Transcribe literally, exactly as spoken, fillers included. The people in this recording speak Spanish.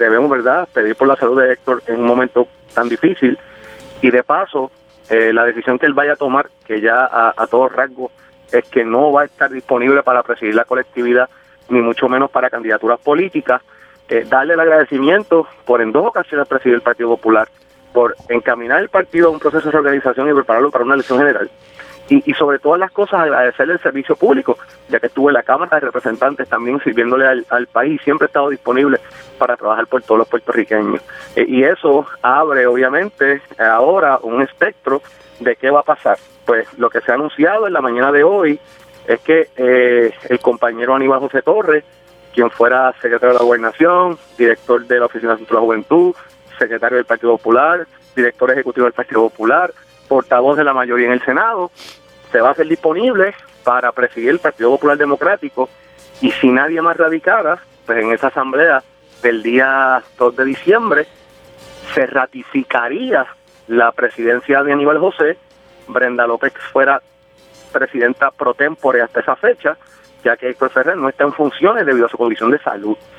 debemos, ¿verdad?, pedir por la salud de Héctor en un momento tan difícil, y de paso, eh, la decisión que él vaya a tomar, que ya a, a todo rasgo es que no va a estar disponible para presidir la colectividad, ni mucho menos para candidaturas políticas, eh, darle el agradecimiento por en dos ocasiones presidir el Partido Popular, por encaminar el partido a un proceso de reorganización y prepararlo para una elección general. Y, y sobre todas las cosas, agradecerle el servicio público, ya que estuve en la Cámara de Representantes también sirviéndole al, al país, siempre he estado disponible para trabajar por todos los puertorriqueños. Eh, y eso abre, obviamente, ahora un espectro de qué va a pasar. Pues lo que se ha anunciado en la mañana de hoy es que eh, el compañero Aníbal José Torres, quien fuera secretario de la Gobernación, director de la Oficina de Asuntos de la Juventud, secretario del Partido Popular, director ejecutivo del Partido Popular, portavoz de la mayoría en el Senado, se va a hacer disponible para presidir el Partido Popular Democrático, y si nadie más radicara, pues en esa asamblea del día dos de diciembre se ratificaría la presidencia de Aníbal José, Brenda López fuera presidenta pro tempore hasta esa fecha, ya que Héctor Ferrer no está en funciones debido a su condición de salud.